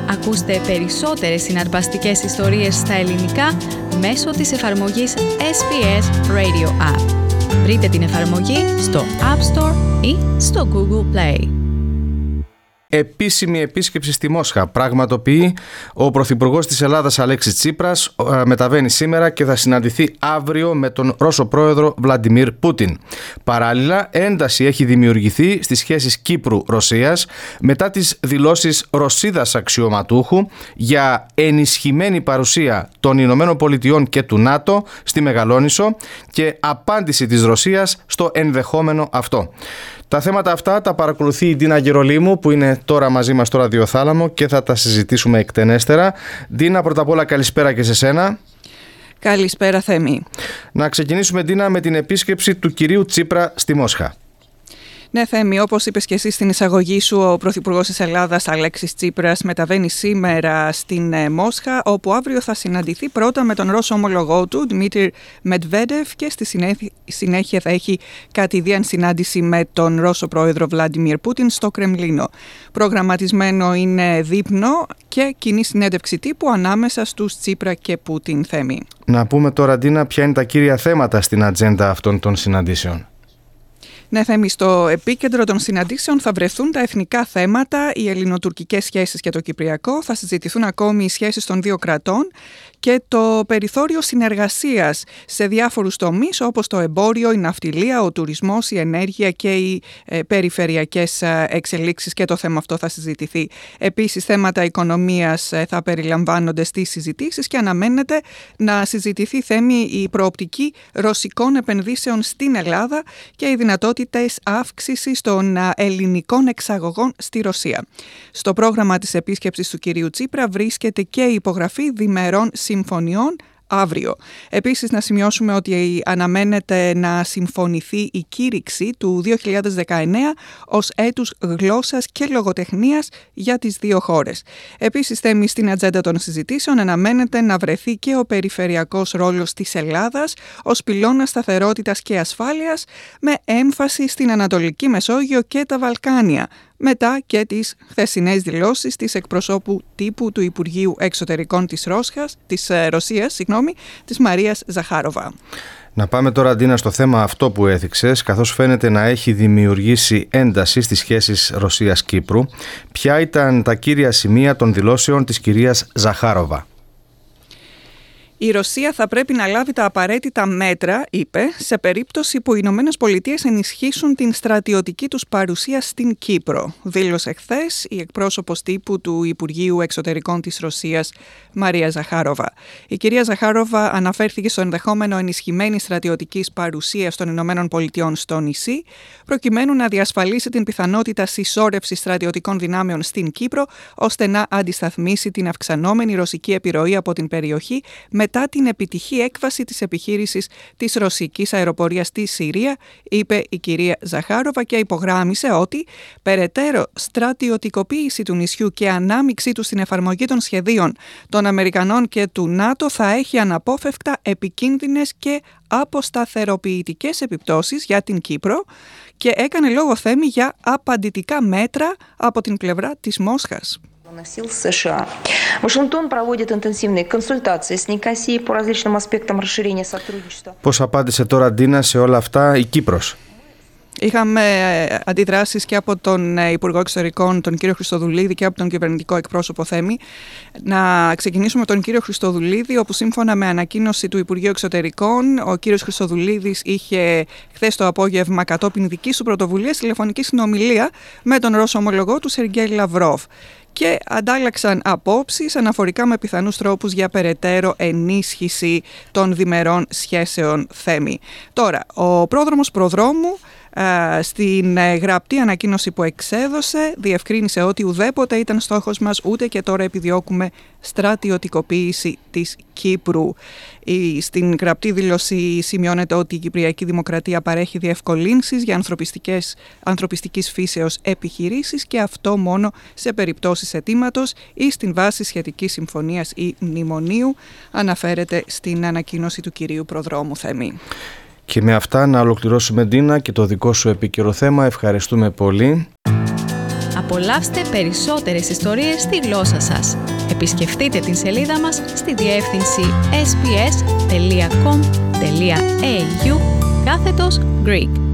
Ακούστε περισσότερες συναρπαστικές ιστορίες στα ελληνικά μέσω της εφαρμογής SBS Radio App. Βρείτε την εφαρμογή στο App Store ή στο Google Play. Επίσημη επίσκεψη στη Μόσχα πραγματοποιεί ο Πρωθυπουργός της Ελλάδας Αλέξης Τσίπρας. Μεταβαίνει σήμερα και θα συναντηθεί αύριο με τον Ρώσο πρόεδρο Βλαντιμίρ Πούτιν. Παράλληλα, ένταση έχει δημιουργηθεί στις σχέσεις Κύπρου-Ρωσίας μετά τις δηλώσεις Ρωσίδας αξιωματούχου για ενισχυμένη παρουσία των Ηνωμένων Πολιτειών και του ΝΑΤΟ στη Μεγαλόνισσο και απάντηση της Ρωσίας στο ενδεχόμενο αυτό. Τα θέματα αυτά τα παρακολουθεί η Ντίνα Γερολίμου, που είναι τώρα μαζί μας στο ραδιοθάλαμο, και θα τα συζητήσουμε εκτενέστερα. Ντίνα, πρώτα απ' όλα καλησπέρα και σε σένα. Καλησπέρα, Θέμη. Να ξεκινήσουμε, Ντίνα, με την επίσκεψη του κυρίου Τσίπρα στη Μόσχα. Ναι, Θέμη, όπως είπες και εσύ στην εισαγωγή σου, ο Πρωθυπουργός της Ελλάδας Αλέξης Τσίπρας μεταβαίνει σήμερα στην Μόσχα, όπου αύριο θα συναντηθεί πρώτα με τον Ρώσο ομολογό του, Δημήτρη Μετβέντεφ, και στη συνέχεια θα έχει κατηδίαν συνάντηση με τον Ρώσο πρόεδρο Βλαντιμίρ Πούτιν στο Κρεμλίνο. Προγραμματισμένο είναι δείπνο και κοινή συνέντευξη τύπου ανάμεσα στους Τσίπρα και Πούτιν, Θέμη. Να πούμε τώρα, Ντίνα, ποια είναι τα κύρια θέματα στην ατζέντα αυτών των συναντήσεων. Ναι, Θέμη, στο επίκεντρο των συναντήσεων θα βρεθούν τα εθνικά θέματα, οι ελληνοτουρκικές σχέσεις και το κυπριακό. Θα συζητηθούν ακόμη οι σχέσεις των δύο κρατών και το περιθώριο συνεργασίας σε διάφορους τομείς, όπως το εμπόριο, η ναυτιλία, ο τουρισμός, η ενέργεια και οι περιφερειακές εξελίξεις, και το θέμα αυτό θα συζητηθεί. Επίσης, θέματα οικονομίας θα περιλαμβάνονται στις συζητήσεις και αναμένεται να συζητηθεί, Θέμη, η προοπτική ρωσικών επενδύσεων στην Ελλάδα και οι δυνατότητες αύξησης των ελληνικών εξαγωγών στη Ρωσία. Στο πρόγραμμα της επίσκεψης του κυρίου Τσίπρα βρίσκεται και η υπογραφή διμερών συμφωνιών αύριο. Επίσης, να σημειώσουμε ότι αναμένεται να συμφωνηθεί η κήρυξη του 2019 ως έτους γλώσσας και λογοτεχνίας για τις δύο χώρες. Επίσης, Θέμη, στην ατζέντα των συζητήσεων αναμένεται να βρεθεί και ο περιφερειακός ρόλος της Ελλάδας ως πυλώνα σταθερότητας και ασφάλειας, με έμφαση στην Ανατολική Μεσόγειο και τα Βαλκάνια, μετά και τις χθεσινές δηλώσεις της εκπροσώπου τύπου του Υπουργείου Εξωτερικών της Ρωσίας, της Μαρίας Ζαχάροβα. Να πάμε τώρα, Ντίνα, στο θέμα αυτό που έθιξες, καθώς φαίνεται να έχει δημιουργήσει ένταση στις σχέσεις Ρωσίας-Κύπρου. Ποια ήταν τα κύρια σημεία των δηλώσεων της κυρίας Ζαχάροβα? Η Ρωσία θα πρέπει να λάβει τα απαραίτητα μέτρα, είπε, σε περίπτωση που οι Ηνωμένες Πολιτείες ενισχύσουν την στρατιωτική τους παρουσία στην Κύπρο, δήλωσε χθες η εκπρόσωπος τύπου του Υπουργείου Εξωτερικών της Ρωσίας, Μαρία Ζαχάροβα. Η κυρία Ζαχάροβα αναφέρθηκε στο ενδεχόμενο ενισχυμένη στρατιωτικής παρουσίας των Ηνωμένων Πολιτειών στο νησί, προκειμένου να διασφαλίσει την πιθανότητα συσσόρευσης στρατιωτικών δυνάμεων στην Κύπρο, ώστε να αντισταθμίσει την αυξανόμενη ρωσική επιρροή από την περιοχή μετά την επιτυχή έκβαση της επιχείρησης της ρωσικής αεροπορίας στη Συρία, είπε η κυρία Ζαχάροβα, και υπογράμμισε ότι περαιτέρω στρατιωτικοποίηση του νησιού και ανάμειξή του στην εφαρμογή των σχεδίων των Αμερικανών και του ΝΑΤΟ θα έχει αναπόφευκτα επικίνδυνες και αποσταθεροποιητικές επιπτώσεις για την Κύπρο, και έκανε λόγο, Θέμη, για απαντητικά μέτρα από την πλευρά της Μόσχας. Сил США. Вашингтон проводит интенсивные консультации с Никосией по различным аспектам расширения сотрудничества. Πώς απάντησε τώρα, Ντίνα, σε όλα αυτά η Κύπρος? Είχαμε αντιδράσεις και από τον Υπουργό Εξωτερικών, τον κύριο Χριστοδουλίδη, και από τον κυβερνητικό εκπρόσωπο, Θέμη. Να ξεκινήσουμε με τον κύριο Χριστοδουλίδη, όπου σύμφωνα με ανακοίνωση του Υπουργείου Εξωτερικών, ο κύριος Χριστοδουλίδης είχε χθες το απόγευμα, κατόπιν δικής του πρωτοβουλίας, τηλεφωνική συνομιλία με τον Ρώσο ομολογό του Σεργέη Λαυρόβ, και αντάλλαξαν απόψεις αναφορικά με πιθανούς τρόπους για περαιτέρω ενίσχυση των διμερών σχέσεων, Θέμη. Τώρα, ο πρόδρομος προδρόμου στην γραπτή ανακοίνωση που εξέδωσε διευκρίνησε ότι ουδέποτε ήταν στόχος μας, ούτε και τώρα επιδιώκουμε στρατιωτικοποίηση της Κύπρου. Στην γραπτή δήλωση σημειώνεται ότι η Κυπριακή Δημοκρατία παρέχει διευκολύνσεις για ανθρωπιστικής φύσεως επιχειρήσεις, και αυτό μόνο σε περιπτώσεις αιτήματος ή στην βάση σχετικής συμφωνίας ή μνημονίου, αναφέρεται στην ανακοίνωση του κυρίου Προδρόμου, Θέμη. Και με αυτά να ολοκληρώσουμε, Ντίνα, και το δικό σου επίκαιρο θέμα. Ευχαριστούμε πολύ. απολαύστε περισσότερες ιστορίες στη γλώσσα σας. Επισκεφτείτε την σελίδα μας στη διεύθυνση sbs.com.au/Greek.